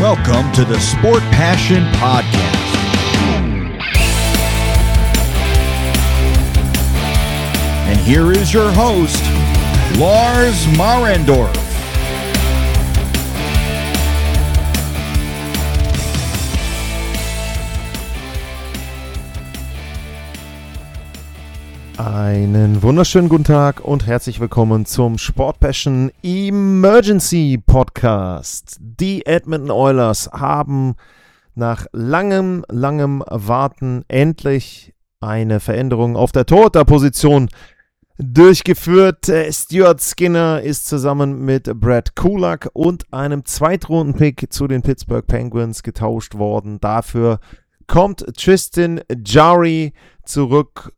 Welcome to the Sport Passion Podcast. And here is your host, Lars Marendorf. Einen wunderschönen guten Tag und herzlich willkommen zum Sport Passion Emergency Podcast. Die Edmonton Oilers haben nach langem Warten endlich eine Veränderung auf der Torhüterposition durchgeführt. Stuart Skinner ist zusammen mit Brett Kulak und einem Zweitrunden-Pick zu den Pittsburgh Penguins getauscht worden. Dafür kommt Tristan Jarry zurück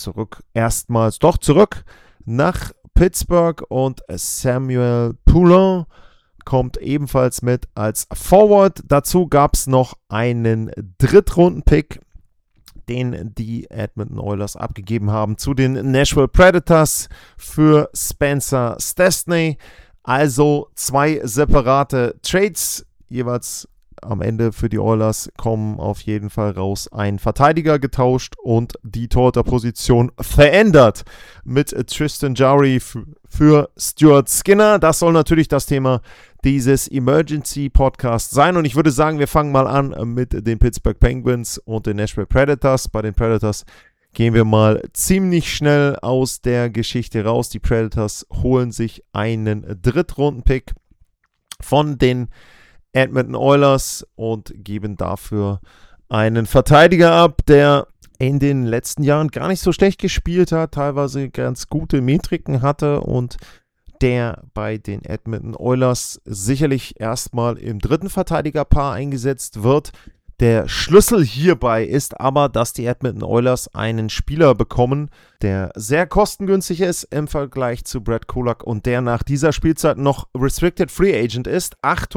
nach Pittsburgh und Samuel Poulin kommt ebenfalls mit als Forward. Dazu gab es noch einen Drittrunden-Pick, den die Edmonton Oilers abgegeben haben zu den Nashville Predators für Spencer Stastny. Also zwei separate Trades, jeweils am Ende für die Oilers kommen auf jeden Fall raus ein Verteidiger getauscht und die Torhüterposition verändert mit Tristan Jarry für Stuart Skinner. Das soll natürlich das Thema dieses Emergency Podcasts sein und ich würde sagen, wir fangen mal an mit den Pittsburgh Penguins und den Nashville Predators. Bei den Predators gehen wir mal ziemlich schnell aus der Geschichte raus. Die Predators holen sich einen Drittrunden-Pick von den Edmonton Oilers und geben dafür einen Verteidiger ab, der in den letzten Jahren gar nicht so schlecht gespielt hat, teilweise ganz gute Metriken hatte und der bei den Edmonton Oilers sicherlich erstmal im dritten Verteidigerpaar eingesetzt wird. Der Schlüssel hierbei ist aber, dass die Edmonton Oilers einen Spieler bekommen, der sehr kostengünstig ist im Vergleich zu Brett Kulak und der nach dieser Spielzeit noch Restricted Free Agent ist.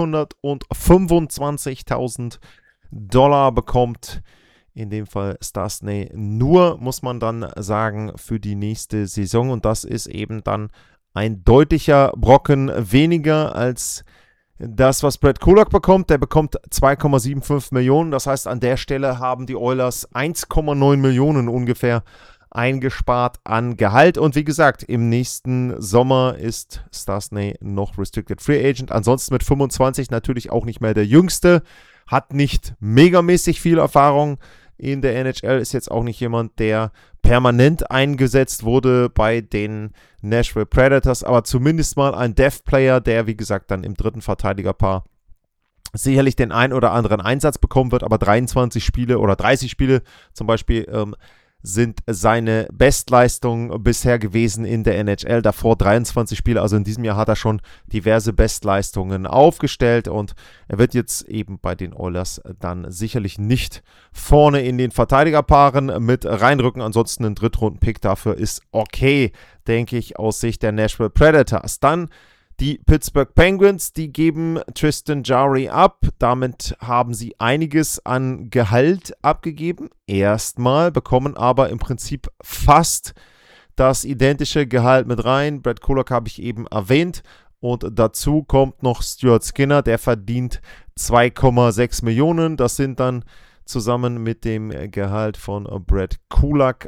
$825.000 bekommt in dem Fall Stastny nur, muss man dann sagen, für die nächste Saison. Und das ist eben dann ein deutlicher Brocken weniger als das, was Brett Kulak bekommt. Der bekommt 2,75 Millionen. Das heißt, an der Stelle haben die Oilers 1,9 Millionen ungefähr eingespart an Gehalt. Und wie gesagt, im nächsten Sommer ist Stastny noch Restricted Free Agent. Ansonsten mit 25 natürlich auch nicht mehr der Jüngste. Hat nicht megamäßig viel Erfahrung in der NHL. Ist jetzt auch nicht jemand, der permanent eingesetzt wurde bei den Nashville Predators, aber zumindest mal ein Depth-Player, der, wie gesagt, dann im dritten Verteidigerpaar sicherlich den ein oder anderen Einsatz bekommen wird, aber 23 Spiele oder 30 Spiele zum Beispiel sind seine Bestleistung bisher gewesen in der NHL. Davor 23 Spiele, also in diesem Jahr hat er schon diverse Bestleistungen aufgestellt und er wird jetzt eben bei den Oilers dann sicherlich nicht vorne in den Verteidigerpaaren mit reinrücken. Ansonsten ein Drittrunden-Pick dafür ist okay, denke ich, aus Sicht der Nashville Predators. Dann die Pittsburgh Penguins, die geben Tristan Jarry ab. Damit haben sie einiges an Gehalt abgegeben. Erstmal bekommen aber im Prinzip fast das identische Gehalt mit rein. Brett Kulak habe ich eben erwähnt. Und dazu kommt noch Stuart Skinner, der verdient 2,6 Millionen. Das sind dann zusammen mit dem Gehalt von Brett Kulak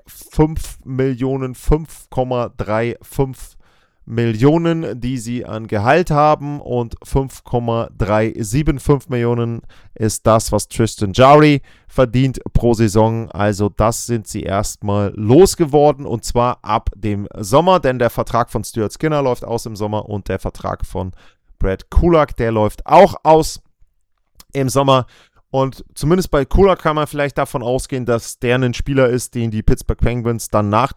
5,35 Millionen, die sie an Gehalt haben und 5,375 Millionen ist das, was Tristan Jarry verdient pro Saison. Also das sind sie erstmal losgeworden und zwar ab dem Sommer, denn der Vertrag von Stuart Skinner läuft aus im Sommer und der Vertrag von Brett Kulak, der läuft auch aus im Sommer. Und zumindest bei Kulak kann man vielleicht davon ausgehen, dass der ein Spieler ist, den die Pittsburgh Penguins dann nach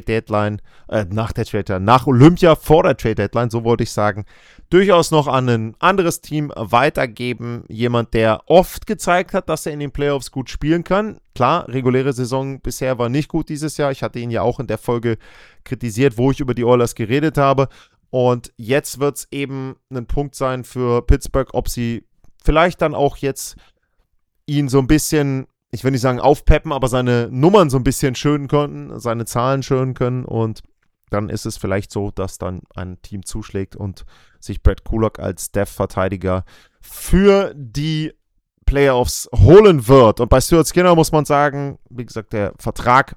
Olympia, vor der Trade Deadline, so wollte ich sagen, durchaus noch an ein anderes Team weitergeben. Jemand, der oft gezeigt hat, dass er in den Playoffs gut spielen kann. Klar, reguläre Saison bisher war nicht gut dieses Jahr. Ich hatte ihn ja auch in der Folge kritisiert, wo ich über die Oilers geredet habe. Und jetzt wird es eben ein Punkt sein für Pittsburgh, ob sie vielleicht dann auch jetzt ihn so ein bisschen, ich will nicht sagen aufpeppen, aber seine Nummern so ein bisschen schönen können, seine Zahlen schönen können und dann ist es vielleicht so, dass dann ein Team zuschlägt und sich Brett Kulak als Depth-Verteidiger für die Playoffs holen wird. Und bei Stuart Skinner muss man sagen, wie gesagt, der Vertrag,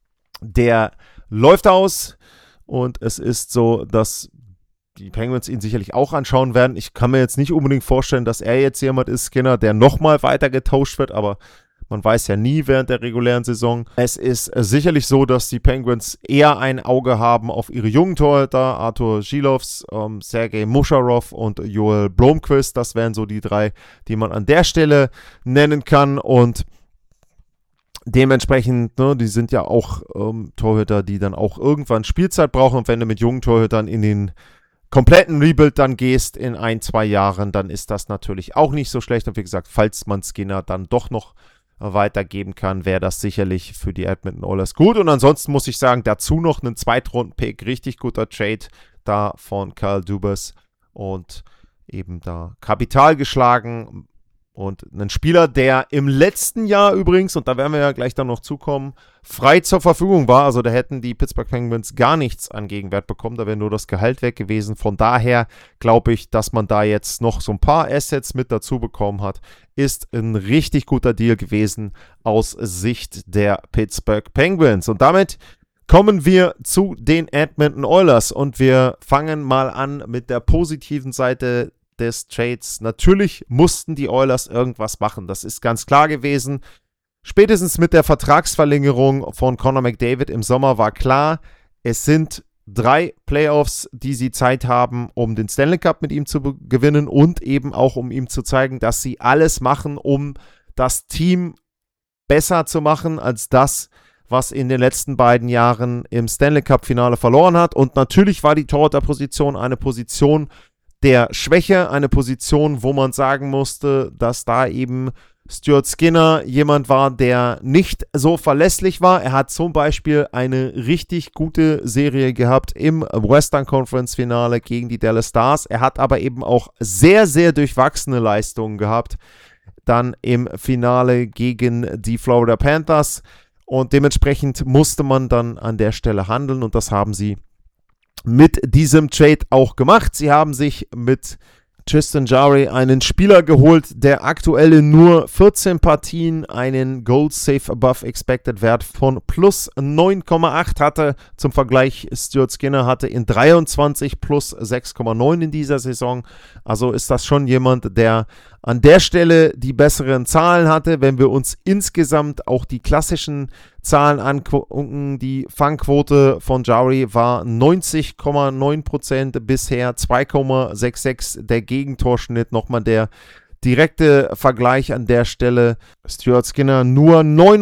der läuft aus und es ist so, dass die Penguins ihn sicherlich auch anschauen werden. Ich kann mir jetzt nicht unbedingt vorstellen, dass er jetzt jemand ist, Skinner, der nochmal weiter getauscht wird, aber man weiß ja nie während der regulären Saison. Es ist sicherlich so, dass die Penguins eher ein Auge haben auf ihre jungen Torhüter, Artur Žilovs, Sergei Musharov und Joel Blomqvist. Das wären so die 3, die man an der Stelle nennen kann. Und dementsprechend, ne, die sind ja auch Torhüter, die dann auch irgendwann Spielzeit brauchen. Und wenn du mit jungen Torhütern in den kompletten Rebuild dann gehst in 1-2 Jahren, dann ist das natürlich auch nicht so schlecht. Und wie gesagt, falls man Skinner dann doch noch weitergeben kann, wäre das sicherlich für die Edmonton Oilers gut. Und ansonsten muss ich sagen, dazu noch einen Zweitrunden-Pick, richtig guter Trade da von Kyle Dubas und eben da Kapital geschlagen und einen Spieler, der im letzten Jahr übrigens, und da werden wir ja gleich dann noch zukommen, frei zur Verfügung war. Also da hätten die Pittsburgh Penguins gar nichts an Gegenwert bekommen, da wäre nur das Gehalt weg gewesen. Von daher glaube ich, dass man da jetzt noch so ein paar Assets mit dazu bekommen hat. Ist ein richtig guter Deal gewesen aus Sicht der Pittsburgh Penguins. Und damit kommen wir zu den Edmonton Oilers und wir fangen mal an mit der positiven Seite des Trades. Natürlich mussten die Oilers irgendwas machen. Das ist ganz klar gewesen. Spätestens mit der Vertragsverlängerung von Connor McDavid im Sommer war klar, es sind 3 Playoffs, die sie Zeit haben, um den Stanley Cup mit ihm zu gewinnen und eben auch, um ihm zu zeigen, dass sie alles machen, um das Team besser zu machen als das, was in den letzten beiden Jahren im Stanley Cup Finale verloren hat. Und natürlich war die Torhüter-Position eine Position der Schwäche, eine Position, wo man sagen musste, dass da eben Stuart Skinner jemand war, der nicht so verlässlich war. Er hat zum Beispiel eine richtig gute Serie gehabt im Western Conference Finale gegen die Dallas Stars. Er hat aber eben auch sehr, sehr durchwachsene Leistungen gehabt, dann im Finale gegen die Florida Panthers. Und dementsprechend musste man dann an der Stelle handeln und das haben sie mit diesem Trade auch gemacht. Sie haben sich mit Tristan Jarry einen Spieler geholt, der aktuell in nur 14 Partien einen Goal Save Above Expected Wert von plus 9,8 hatte. Zum Vergleich, Stuart Skinner hatte in 23 plus 6,9 in dieser Saison. Also ist das schon jemand, der an der Stelle die besseren Zahlen hatte. Wenn wir uns insgesamt auch die klassischen Zahlen angucken, die Fangquote von Jarry war 90,9% bisher, 2,66 der Gegentorschnitt. Nochmal der direkte Vergleich an der Stelle. Stuart Skinner nur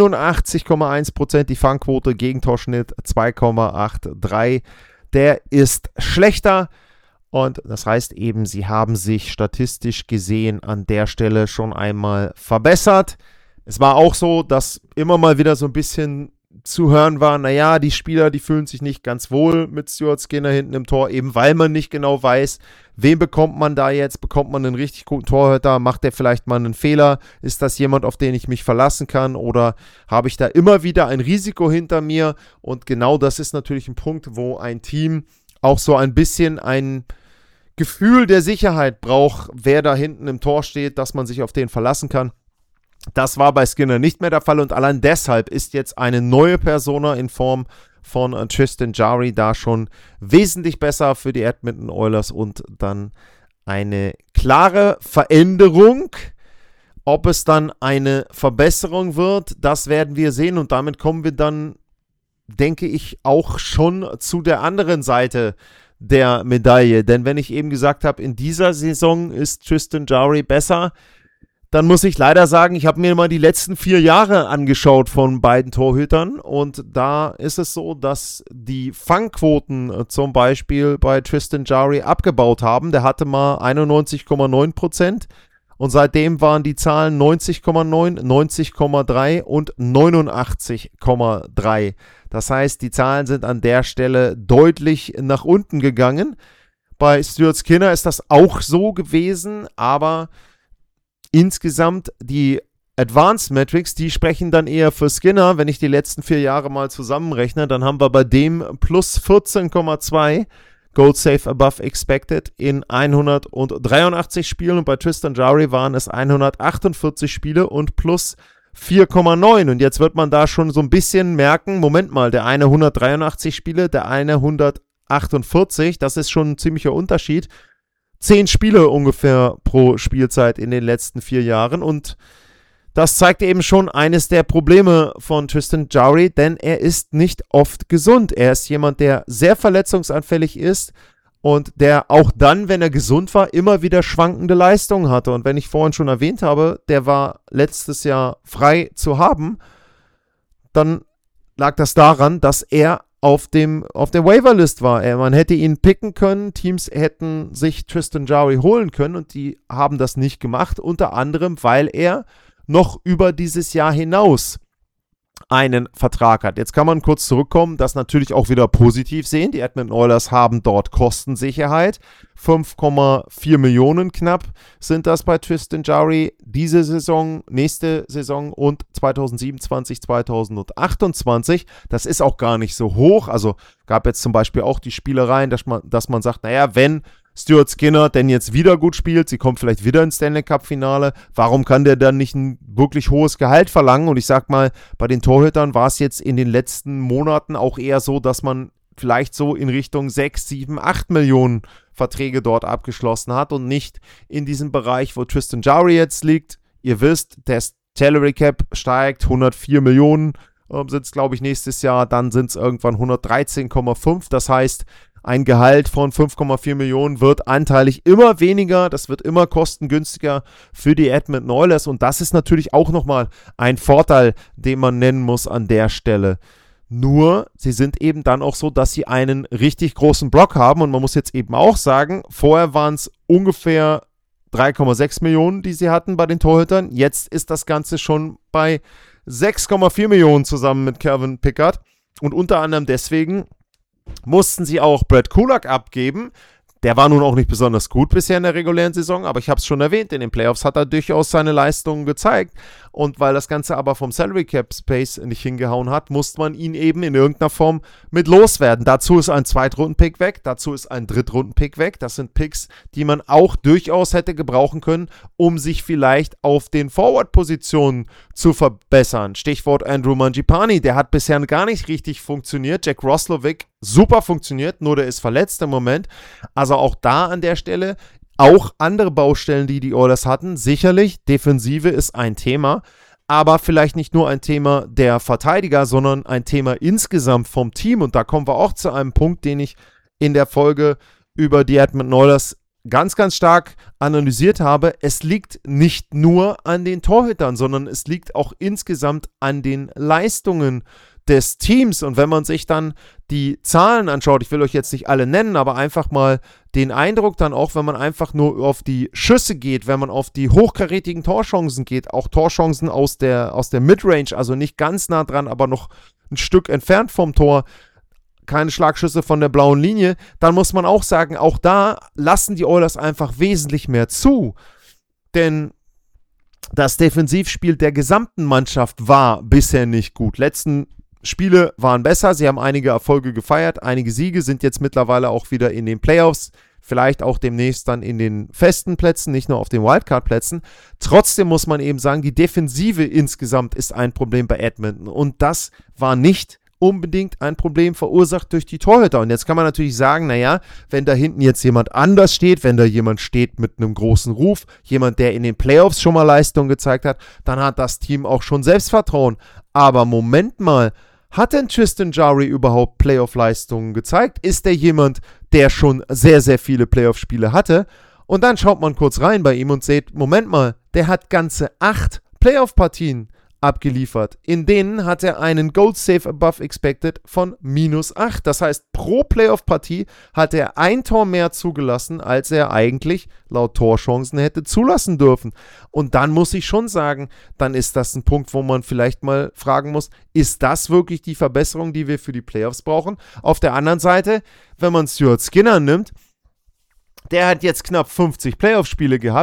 89,1%, die Fangquote, Gegentorschnitt 2,83. Der ist schlechter. Und das heißt eben, sie haben sich statistisch gesehen an der Stelle schon einmal verbessert. Es war auch so, dass immer mal wieder so ein bisschen zu hören war, naja, die Spieler, die fühlen sich nicht ganz wohl mit Stuart Skinner hinten im Tor, eben weil man nicht genau weiß, wen bekommt man da jetzt, bekommt man einen richtig guten Torhüter, macht der vielleicht mal einen Fehler, ist das jemand, auf den ich mich verlassen kann oder habe ich da immer wieder ein Risiko hinter mir? Und genau das ist natürlich ein Punkt, wo ein Team auch so ein bisschen ein Gefühl der Sicherheit braucht, wer da hinten im Tor steht, dass man sich auf den verlassen kann. Das war bei Skinner nicht mehr der Fall und allein deshalb ist jetzt eine neue Persona in Form von Tristan Jarry da schon wesentlich besser für die Edmonton Oilers und dann eine klare Veränderung. Ob es dann eine Verbesserung wird, das werden wir sehen und damit kommen wir dann, denke ich, auch schon zu der anderen Seite der Medaille. Denn wenn ich eben gesagt habe, in dieser Saison ist Tristan Jarry besser, dann muss ich leider sagen, ich habe mir mal die letzten 4 Jahre angeschaut von beiden Torhütern und da ist es so, dass die Fangquoten zum Beispiel bei Tristan Jarry abgebaut haben. Der hatte mal 91,9% und seitdem waren die Zahlen 90,9, 90,3 und 89,3. Das heißt, die Zahlen sind an der Stelle deutlich nach unten gegangen. Bei Stuart Skinner ist das auch so gewesen, aber insgesamt die Advanced Metrics, die sprechen dann eher für Skinner. Wenn ich die letzten 4 Jahre mal zusammenrechne, dann haben wir bei dem plus 14,2 Goal Save Above Expected in 183 Spielen und bei Tristan Jarry waren es 148 Spiele und plus 4,9 und jetzt wird man da schon so ein bisschen merken, Moment mal, der eine 183 Spiele, der eine 148, das ist schon ein ziemlicher Unterschied. 10 Spiele ungefähr pro Spielzeit in den letzten 4 Jahren und das zeigt eben schon eines der Probleme von Tristan Jarry, denn er ist nicht oft gesund. Er ist jemand, der sehr verletzungsanfällig ist und der auch dann, wenn er gesund war, immer wieder schwankende Leistungen hatte. Und wenn ich vorhin schon erwähnt habe, der war letztes Jahr frei zu haben, dann lag das daran, dass er auf der Waiverlist war. Man hätte ihn picken können, Teams hätten sich Tristan Jarry holen können und die haben das nicht gemacht, unter anderem, weil er noch über dieses Jahr hinaus einen Vertrag hat. Jetzt kann man kurz zurückkommen, das natürlich auch wieder positiv sehen. Die Edmonton Oilers haben dort Kostensicherheit. 5,4 Millionen knapp sind das bei Tristan Jarry diese Saison, nächste Saison und 2027, 2028. Das ist auch gar nicht so hoch. Also gab jetzt zum Beispiel auch die Spielereien, dass man sagt, naja, wenn Stuart Skinner denn jetzt wieder gut spielt, sie kommt vielleicht wieder ins Stanley Cup Finale, warum kann der dann nicht ein wirklich hohes Gehalt verlangen? Und ich sag mal, bei den Torhütern war es jetzt in den letzten Monaten auch eher so, dass man vielleicht so in Richtung 6, 7, 8 Millionen Verträge dort abgeschlossen hat und nicht in diesem Bereich, wo Tristan Jarry jetzt liegt. Ihr wisst, der Salary Cap steigt, 104 Millionen sind es, glaube ich, nächstes Jahr, dann sind es irgendwann 113,5, das heißt, ein Gehalt von 5,4 Millionen wird anteilig immer weniger, das wird immer kostengünstiger für die Edmonton Oilers und das ist natürlich auch nochmal ein Vorteil, den man nennen muss an der Stelle. Nur, sie sind eben dann auch so, dass sie einen richtig großen Block haben und man muss jetzt eben auch sagen, vorher waren es ungefähr 3,6 Millionen, die sie hatten bei den Torhütern, jetzt ist das Ganze schon bei 6,4 Millionen zusammen mit Calvin Pickard und unter anderem deswegen mussten sie auch Brad Kulak abgeben. Der war nun auch nicht besonders gut bisher in der regulären Saison, aber ich habe es schon erwähnt, in den Playoffs hat er durchaus seine Leistungen gezeigt. Und weil das Ganze aber vom Salary Cap Space nicht hingehauen hat, musste man ihn eben in irgendeiner Form mit loswerden. Dazu ist ein Zweitrunden-Pick weg, dazu ist ein Drittrunden-Pick weg. Das sind Picks, die man auch durchaus hätte gebrauchen können, um sich vielleicht auf den Forward-Positionen zu verbessern. Stichwort Andrew Mangiapane, der hat bisher gar nicht richtig funktioniert. Jack Roslovic, super funktioniert, nur der ist verletzt im Moment. Also auch da an der Stelle auch andere Baustellen, die Oilers hatten. Sicherlich, Defensive ist ein Thema, aber vielleicht nicht nur ein Thema der Verteidiger, sondern ein Thema insgesamt vom Team. Und da kommen wir auch zu einem Punkt, den ich in der Folge über die Edmonton Oilers ganz, ganz stark analysiert habe. Es liegt nicht nur an den Torhütern, sondern es liegt auch insgesamt an den Leistungen des Teams. Und wenn man sich dann die Zahlen anschaut, ich will euch jetzt nicht alle nennen, aber einfach mal den Eindruck dann auch, wenn man einfach nur auf die Schüsse geht, wenn man auf die hochkarätigen Torchancen geht, auch Torchancen aus der Midrange, also nicht ganz nah dran, aber noch ein Stück entfernt vom Tor, keine Schlagschüsse von der blauen Linie, dann muss man auch sagen, auch da lassen die Oilers einfach wesentlich mehr zu. Denn das Defensivspiel der gesamten Mannschaft war bisher nicht gut. Letzten Spiele waren besser, sie haben einige Erfolge gefeiert, einige Siege, sind jetzt mittlerweile auch wieder in den Playoffs, vielleicht auch demnächst dann in den festen Plätzen, nicht nur auf den Wildcard-Plätzen. Trotzdem muss man eben sagen, die Defensive insgesamt ist ein Problem bei Edmonton und das war nicht unbedingt ein Problem verursacht durch die Torhüter. Und jetzt kann man natürlich sagen, naja, wenn da hinten jetzt jemand anders steht, wenn da jemand steht mit einem großen Ruf, jemand, der in den Playoffs schon mal Leistung gezeigt hat, dann hat das Team auch schon Selbstvertrauen. Aber Moment mal, hat denn Tristan Jarry überhaupt Playoff-Leistungen gezeigt? Ist der jemand, der schon sehr, sehr viele Playoff-Spiele hatte? Und dann schaut man kurz rein bei ihm und sieht, Moment mal, der hat ganze 8 Playoff-Partien abgeliefert. In denen hat er einen Goal Save Above Expected von -8. Das heißt, pro Playoff-Partie hat er ein Tor mehr zugelassen, als er eigentlich laut Torchancen hätte zulassen dürfen. Und dann muss ich schon sagen, dann ist das ein Punkt, wo man vielleicht mal fragen muss, ist das wirklich die Verbesserung, die wir für die Playoffs brauchen? Auf der anderen Seite, wenn man Stuart Skinner nimmt, der hat jetzt knapp 50 Playoff-Spiele gehabt,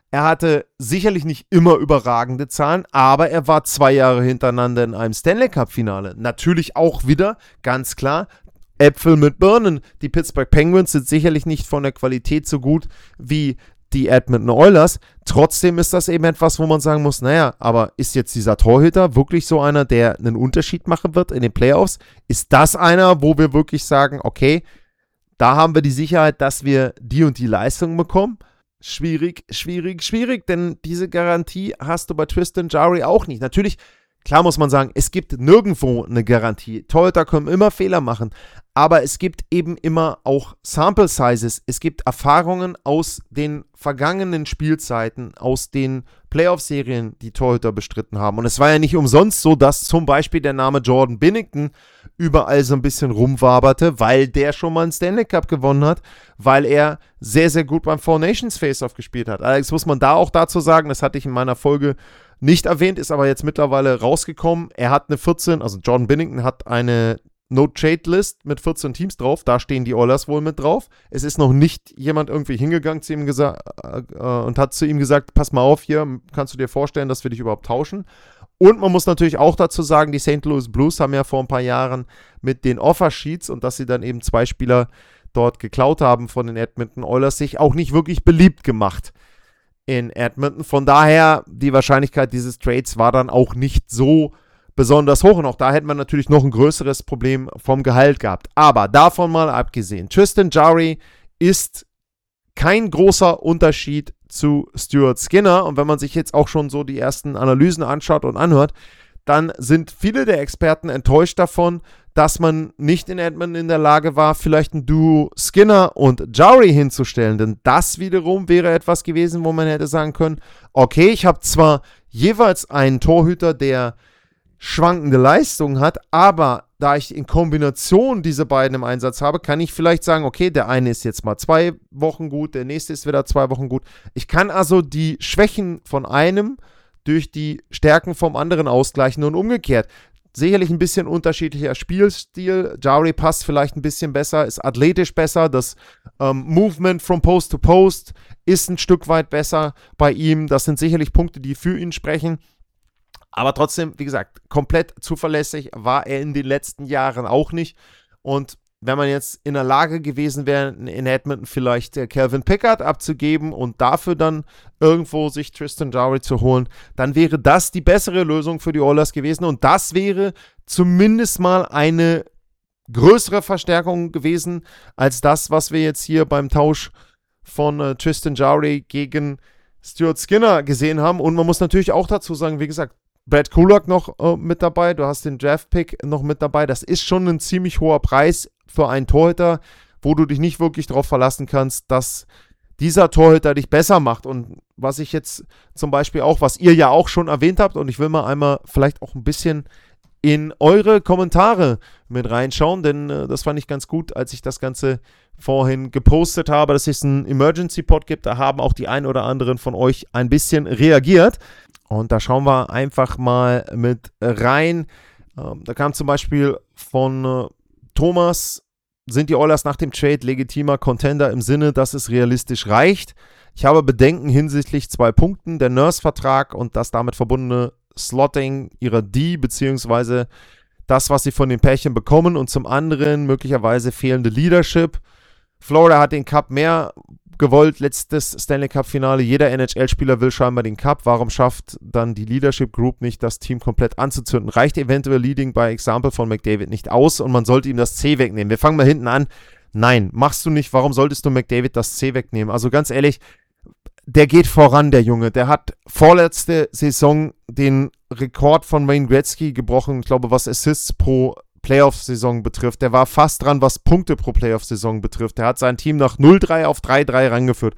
Er hatte sicherlich nicht immer überragende Zahlen, aber er war 2 Jahre hintereinander in einem Stanley Cup-Finale. Natürlich auch wieder, ganz klar, Äpfel mit Birnen. Die Pittsburgh Penguins sind sicherlich nicht von der Qualität so gut wie die Edmonton Oilers. Trotzdem ist das eben etwas, wo man sagen muss, naja, aber ist jetzt dieser Torhüter wirklich so einer, der einen Unterschied machen wird in den Playoffs? Ist das einer, wo wir wirklich sagen, okay, da haben wir die Sicherheit, dass wir die und die Leistung bekommen? Schwierig, denn diese Garantie hast du bei Tristan Jarry auch nicht. Natürlich, klar muss man sagen, es gibt nirgendwo eine Garantie. Torhüter können immer Fehler machen, aber es gibt eben immer auch Sample Sizes. Es gibt Erfahrungen aus den vergangenen Spielzeiten, aus den Playoff-Serien, die Torhüter bestritten haben. Und es war ja nicht umsonst so, dass zum Beispiel der Name Jordan Binnington überall so ein bisschen rumwaberte, weil der schon mal einen Stanley Cup gewonnen hat, weil er sehr, sehr gut beim Four Nations Face-Off gespielt hat. Allerdings muss man da auch dazu sagen, das hatte ich in meiner Folge nicht erwähnt, ist aber jetzt mittlerweile rausgekommen. Er hat eine 14, also Jordan Binnington hat eine No-Trade-List mit 14 Teams drauf. Da stehen die Oilers wohl mit drauf. Es ist noch nicht jemand irgendwie hingegangen zu ihm und hat zu ihm gesagt, pass mal auf, hier kannst du dir vorstellen, dass wir dich überhaupt tauschen. Und man muss natürlich auch dazu sagen, die St. Louis Blues haben ja vor ein paar Jahren mit den Offer-Sheets und dass sie dann eben 2 Spieler dort geklaut haben von den Edmonton Oilers, sich auch nicht wirklich beliebt gemacht in Edmonton. Von daher, die Wahrscheinlichkeit dieses Trades war dann auch nicht so besonders hoch. Und auch da hätte man natürlich noch ein größeres Problem vom Gehalt gehabt. Aber davon mal abgesehen, Tristan Jarry ist kein großer Unterschied zu Stuart Skinner. Und wenn man sich jetzt auch schon so die ersten Analysen anschaut und anhört, dann sind viele der Experten enttäuscht davon, dass man nicht in Edmonton in der Lage war, vielleicht ein Duo Skinner und Jarry hinzustellen. Denn das wiederum wäre etwas gewesen, wo man hätte sagen können, okay, ich habe zwar jeweils einen Torhüter, der schwankende Leistungen hat, aber da ich in Kombination diese beiden im Einsatz habe, kann ich vielleicht sagen, okay, der eine ist jetzt mal 2 Wochen gut, der nächste ist wieder 2 Wochen gut. Ich kann also die Schwächen von einem durch die Stärken vom anderen ausgleichen und umgekehrt. Sicherlich ein bisschen unterschiedlicher Spielstil. Jarry passt vielleicht ein bisschen besser, ist athletisch besser. Das Movement from Post to Post ist ein Stück weit besser bei ihm. Das sind sicherlich Punkte, die für ihn sprechen. Aber trotzdem, wie gesagt, komplett zuverlässig war er in den letzten Jahren auch nicht. Und wenn man jetzt in der Lage gewesen wäre, in Edmonton vielleicht Calvin Pickard abzugeben und dafür dann irgendwo sich Tristan Jarry zu holen, dann wäre das die bessere Lösung für die Oilers gewesen. Und das wäre zumindest mal eine größere Verstärkung gewesen als das, was wir jetzt hier beim Tausch von Tristan Jarry gegen Stuart Skinner gesehen haben. Und man muss natürlich auch dazu sagen, wie gesagt, Brad Kulak noch mit dabei, du hast den Draft-Pick noch mit dabei. Das ist schon ein ziemlich hoher Preis für einen Torhüter, wo du dich nicht wirklich darauf verlassen kannst, dass dieser Torhüter dich besser macht. Und was ich jetzt zum Beispiel auch, was ihr ja auch schon erwähnt habt, und ich will mal einmal vielleicht auch ein bisschen in eure Kommentare mit reinschauen, denn das fand ich ganz gut, als ich das Ganze vorhin gepostet habe, dass es einen Emergency-Pod gibt. Da haben auch die ein oder anderen von euch ein bisschen reagiert. Und da schauen wir einfach mal mit rein. Da kam zum Beispiel von Thomas, sind die Oilers nach dem Trade legitimer Contender im Sinne, dass es realistisch reicht? Ich habe Bedenken hinsichtlich 2 Punkten, der Nurse-Vertrag und das damit verbundene Slotting ihrer D, beziehungsweise das, was sie von den Pärchen bekommen, und zum anderen möglicherweise fehlende Leadership. Florida hat den Cup mehr gewollt, letztes Stanley Cup-Finale. Jeder NHL-Spieler will scheinbar den Cup. Warum schafft dann die Leadership Group nicht, das Team komplett anzuzünden? Reicht eventuell Leading by Example von McDavid nicht aus und man sollte ihm das C wegnehmen? Wir fangen mal hinten an. Nein, machst du nicht. Warum solltest du McDavid das C wegnehmen? Also ganz ehrlich, der geht voran, der Junge. Der hat vorletzte Saison den Rekord von Wayne Gretzky gebrochen, ich glaube, was Assists pro Playoff-Saison betrifft. Der war fast dran, was Punkte pro Playoff-Saison betrifft. Der hat sein Team nach 0-3 auf 3-3 rangeführt.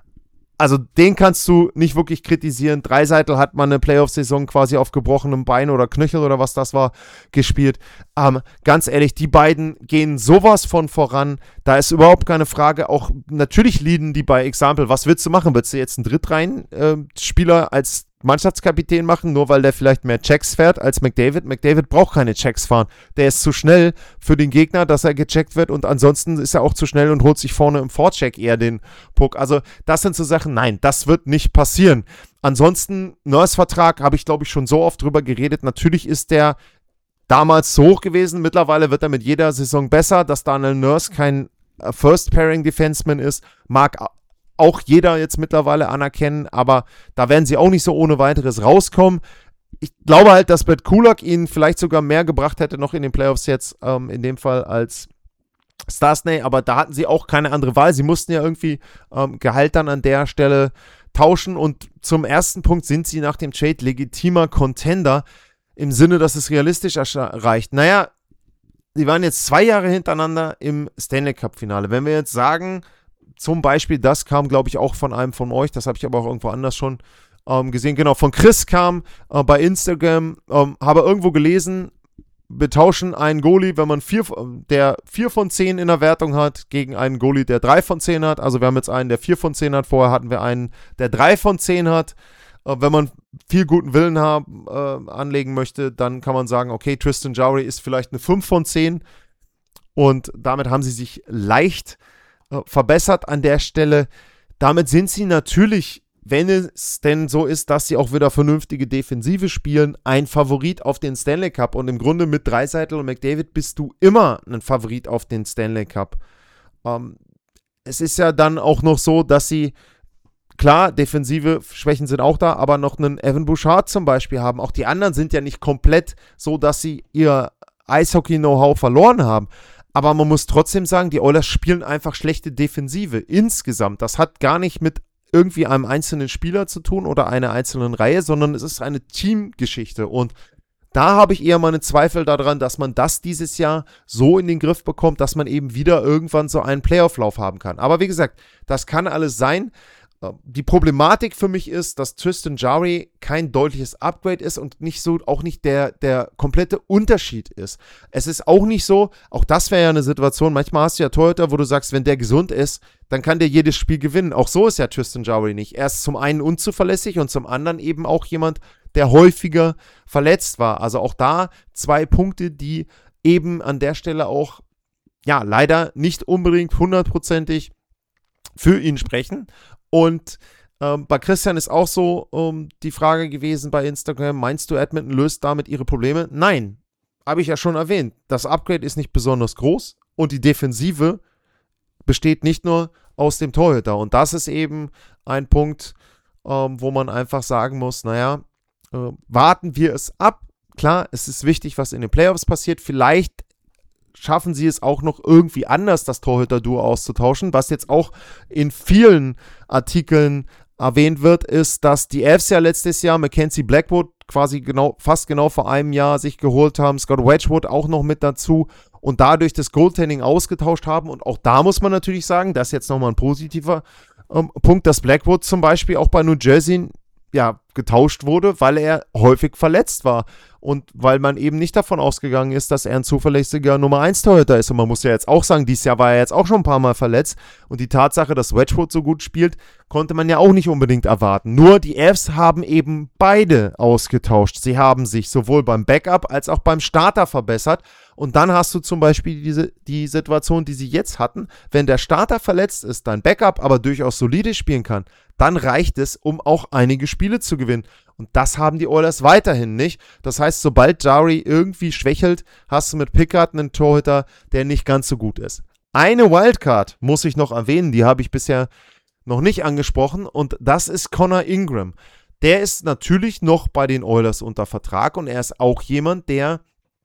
Also den kannst du nicht wirklich kritisieren. Draisaitl hat mal eine Playoff-Saison quasi auf gebrochenem Bein oder Knöchel oder was das war, gespielt. Ganz ehrlich, die beiden gehen sowas von voran. Da ist überhaupt keine Frage. Auch natürlich leaden die bei Example. Was willst du machen? Willst du jetzt einen Drittreihen-Spieler als Mannschaftskapitän machen, nur weil der vielleicht mehr Checks fährt als McDavid. McDavid braucht keine Checks fahren. Der ist zu schnell für den Gegner, dass er gecheckt wird und ansonsten ist er auch zu schnell und holt sich vorne im Vorcheck eher den Puck. Also das sind so Sachen, nein, das wird nicht passieren. Ansonsten, Nurse-Vertrag, habe ich glaube ich schon so oft drüber geredet. Natürlich ist der damals zu hoch gewesen. Mittlerweile wird er mit jeder Saison besser. Dass Daniel Nurse kein First-Pairing-Defenseman ist, mag auch jeder jetzt mittlerweile anerkennen, aber da werden sie auch nicht so ohne weiteres rauskommen. Ich glaube halt, dass Brett Kulak ihnen vielleicht sogar mehr gebracht hätte noch in den Playoffs jetzt, in dem Fall als Stastny, aber da hatten sie auch keine andere Wahl. Sie mussten ja irgendwie Gehalt dann an der Stelle tauschen und zum ersten Punkt sind sie nach dem Trade legitimer Contender im Sinne, dass es realistisch erreicht. Naja, sie waren jetzt 2 Jahre hintereinander im Stanley Cup Finale. Wenn wir jetzt sagen, zum Beispiel, das kam, glaube ich, auch von einem von euch, das habe ich aber auch irgendwo anders schon gesehen, genau, von Chris kam bei Instagram, habe irgendwo gelesen, wir tauschen einen Goalie, wenn man der 4 von 10 in der Wertung hat, gegen einen Goalie, der 3 von 10 hat. Also wir haben jetzt einen, der 4 von 10 hat, vorher hatten wir einen, der 3 von 10 hat. Wenn man viel guten Willen anlegen möchte, dann kann man sagen, okay, Tristan Jarry ist vielleicht eine 5 von 10 und damit haben sie sich leicht verbessert an der Stelle. Damit sind sie natürlich, wenn es denn so ist, dass sie auch wieder vernünftige Defensive spielen, ein Favorit auf den Stanley Cup. Und im Grunde mit Draisaitl und McDavid bist du immer ein Favorit auf den Stanley Cup. Es ist ja dann auch noch so, dass sie, klar, defensive Schwächen sind auch da, aber noch einen Evan Bouchard zum Beispiel haben. Auch die anderen sind ja nicht komplett so, dass sie ihr Eishockey-Know-how verloren haben. Aber man muss trotzdem sagen, die Oilers spielen einfach schlechte Defensive insgesamt. Das hat gar nicht mit irgendwie einem einzelnen Spieler zu tun oder einer einzelnen Reihe, sondern es ist eine Teamgeschichte. Und da habe ich eher meine Zweifel daran, dass man das dieses Jahr so in den Griff bekommt, dass man eben wieder irgendwann so einen Playoff-Lauf haben kann. Aber wie gesagt, das kann alles sein. Die Problematik für mich ist, dass Tristan Jarry kein deutliches Upgrade ist und auch nicht der komplette Unterschied ist. Es ist auch nicht so, auch das wäre ja eine Situation, manchmal hast du ja Torhüter, wo du sagst, wenn der gesund ist, dann kann der jedes Spiel gewinnen. Auch so ist ja Tristan Jarry nicht. Er ist zum einen unzuverlässig und zum anderen eben auch jemand, der häufiger verletzt war. Also auch da 2 Punkte, die eben an der Stelle auch, ja, leider nicht unbedingt 100%ig für ihn sprechen. Und bei Christian ist auch so die Frage gewesen bei Instagram, meinst du, Edmonton löst damit ihre Probleme? Nein, habe ich ja schon erwähnt. Das Upgrade ist nicht besonders groß und die Defensive besteht nicht nur aus dem Torhüter. Und das ist eben ein Punkt, wo man einfach sagen muss, naja, warten wir es ab. Klar, es ist wichtig, was in den Playoffs passiert. Vielleicht schaffen sie es auch noch irgendwie anders, das Torhüter-Duo auszutauschen. Was jetzt auch in vielen Artikeln erwähnt wird, ist, dass die Avs ja letztes Jahr Mackenzie Blackwood quasi fast genau vor einem Jahr sich geholt haben, Scott Wedgwood auch noch mit dazu und dadurch das Goaltending ausgetauscht haben. Und auch da muss man natürlich sagen, das ist jetzt nochmal ein positiver Punkt, dass Blackwood zum Beispiel auch bei New Jersey getauscht wurde, weil er häufig verletzt war und weil man eben nicht davon ausgegangen ist, dass er ein zuverlässiger Nummer 1 Torhüter ist. Und man muss ja jetzt auch sagen, dieses Jahr war er jetzt auch schon ein paar Mal verletzt und die Tatsache, dass Wedgwood so gut spielt, konnte man ja auch nicht unbedingt erwarten. Nur die Avs haben eben beide ausgetauscht. Sie haben sich sowohl beim Backup als auch beim Starter verbessert. Und dann hast du zum Beispiel die Situation, die sie jetzt hatten, wenn der Starter verletzt ist, dein Backup aber durchaus solide spielen kann, dann reicht es, um auch einige Spiele zu gewinnen. Und das haben die Oilers weiterhin nicht. Das heißt, sobald Jarry irgendwie schwächelt, hast du mit Pickard einen Torhüter, der nicht ganz so gut ist. Eine Wildcard muss ich noch erwähnen, die habe ich bisher noch nicht angesprochen und das ist Connor Ingram. Der ist natürlich noch bei den Oilers unter Vertrag und er ist auch jemand, der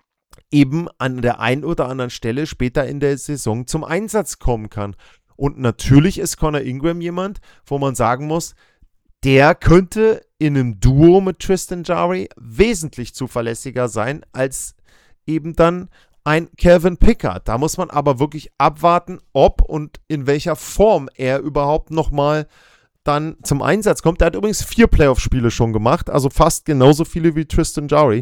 eben an der einen oder anderen Stelle später in der Saison zum Einsatz kommen kann. Und natürlich ist Connor Ingram jemand, wo man sagen muss, der könnte in einem Duo mit Tristan Jarry wesentlich zuverlässiger sein als eben dann ein Calvin Pickard. Da muss man aber wirklich abwarten, ob und in welcher Form er überhaupt nochmal dann zum Einsatz kommt. Der hat übrigens 4 Playoff-Spiele schon gemacht, also fast genauso viele wie Tristan Jarry.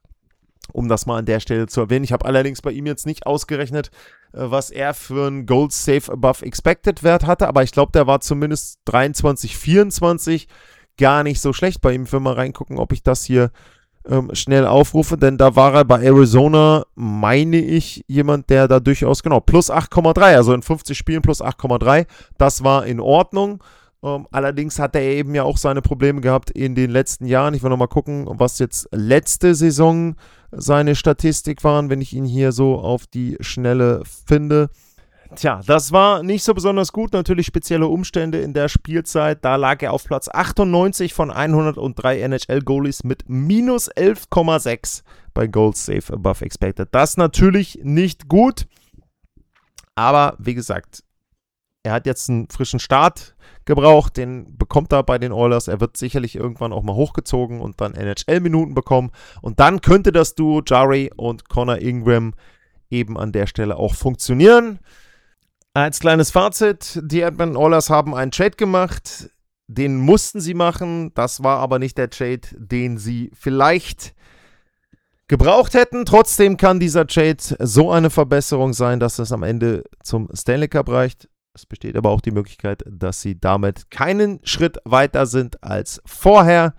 Um das mal an der Stelle zu erwähnen. Ich habe allerdings bei ihm jetzt nicht ausgerechnet, was er für einen Goal Save Above Expected Wert hatte, aber ich glaube, der war zumindest 23, 24 gar nicht so schlecht bei ihm. Ich will mal reingucken, ob ich das hier schnell aufrufe, denn da war er bei Arizona, meine ich, jemand, der da durchaus, genau, plus 8,3, also in 50 Spielen plus 8,3, das war in Ordnung. Allerdings hat er eben ja auch seine Probleme gehabt in den letzten Jahren. Ich will nochmal gucken, was jetzt letzte Saison seine Statistik waren, wenn ich ihn hier so auf die Schnelle finde. Tja, das war nicht so besonders gut. Natürlich spezielle Umstände in der Spielzeit. Da lag er auf Platz 98 von 103 NHL-Goalies mit minus 11,6 bei Goals Save Above Expected. Das natürlich nicht gut. Aber wie gesagt, er hat jetzt einen frischen Start gebraucht. Den bekommt er bei den Oilers. Er wird sicherlich irgendwann auch mal hochgezogen und dann NHL-Minuten bekommen. Und dann könnte das Duo Jarry und Connor Ingram eben an der Stelle auch funktionieren. Als kleines Fazit, die Edmonton Oilers haben einen Trade gemacht, den mussten sie machen, das war aber nicht der Trade, den sie vielleicht gebraucht hätten. Trotzdem kann dieser Trade so eine Verbesserung sein, dass es am Ende zum Stanley Cup reicht. Es besteht aber auch die Möglichkeit, dass sie damit keinen Schritt weiter sind als vorher.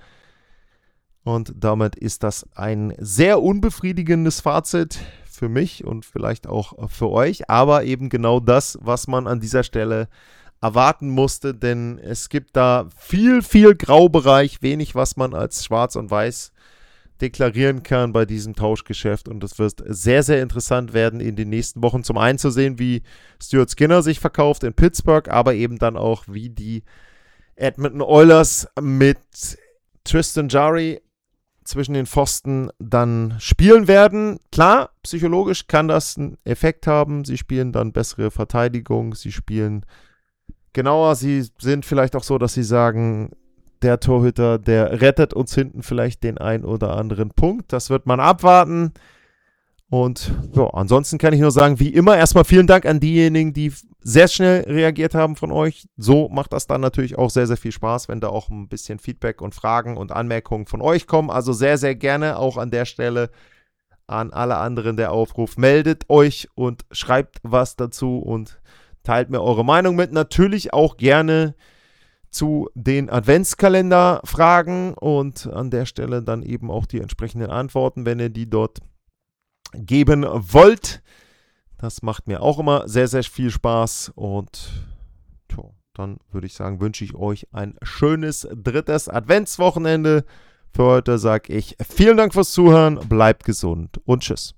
Und damit ist das ein sehr unbefriedigendes Fazit für mich und vielleicht auch für euch, aber eben genau das, was man an dieser Stelle erwarten musste, denn es gibt da viel Graubereich, wenig, was man als schwarz und weiß deklarieren kann bei diesem Tauschgeschäft und es wird sehr, sehr interessant werden in den nächsten Wochen, zum einen zu sehen, wie Stuart Skinner sich verkauft in Pittsburgh, aber eben dann auch, wie die Edmonton Oilers mit Tristan Jarry zwischen den Pfosten dann spielen werden. Klar, psychologisch kann das einen Effekt haben. Sie spielen dann bessere Verteidigung, sie spielen genauer, sie sind vielleicht auch so, dass sie sagen, der Torhüter, der rettet uns hinten vielleicht den ein oder anderen Punkt. Das wird man abwarten. Und ja, ansonsten kann ich nur sagen, wie immer, erstmal vielen Dank an diejenigen, die sehr schnell reagiert haben von euch. So macht das dann natürlich auch sehr, sehr viel Spaß, wenn da auch ein bisschen Feedback und Fragen und Anmerkungen von euch kommen. Also sehr, sehr gerne auch an der Stelle an alle anderen der Aufruf. Meldet euch und schreibt was dazu und teilt mir eure Meinung mit. Natürlich auch gerne zu den Adventskalender-Fragen und an der Stelle dann eben auch die entsprechenden Antworten, wenn ihr die dort geben wollt. Das macht mir auch immer sehr, sehr viel Spaß und dann würde ich sagen, wünsche ich euch ein schönes drittes Adventswochenende. Für heute sage ich vielen Dank fürs Zuhören, bleibt gesund und tschüss.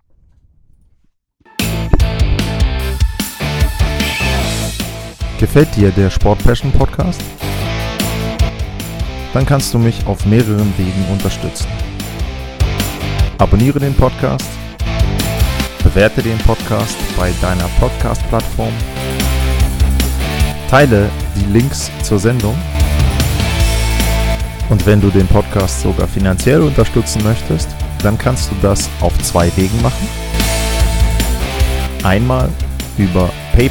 Gefällt dir der Sport Passion Podcast? Dann kannst du mich auf mehreren Wegen unterstützen. Abonniere den Podcast, bewerte den Podcast bei deiner Podcast-Plattform, teile die Links zur Sendung und wenn du den Podcast sogar finanziell unterstützen möchtest, dann kannst du das auf 2 Wegen machen. Einmal über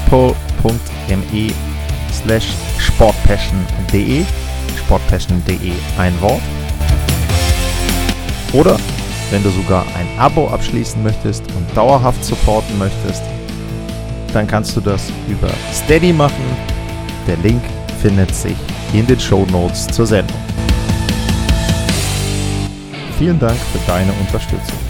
paypal.me/sportpassion.de, sportpassion.de ein Wort. Oder wenn du sogar ein Abo abschließen möchtest und dauerhaft supporten möchtest, dann kannst du das über Steady machen. Der Link findet sich in den Shownotes zur Sendung. Vielen Dank für deine Unterstützung.